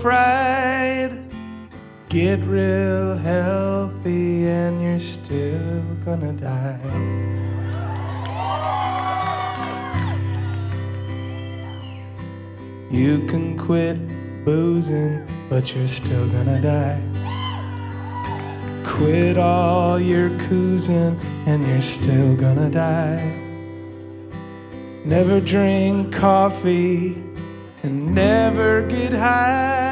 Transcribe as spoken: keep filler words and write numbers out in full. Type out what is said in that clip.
fried. Get real healthy and you're still gonna die. You can quit boozing, but you're still gonna die. Quit all your coozing and you're still gonna die. Never drink coffee and never get high.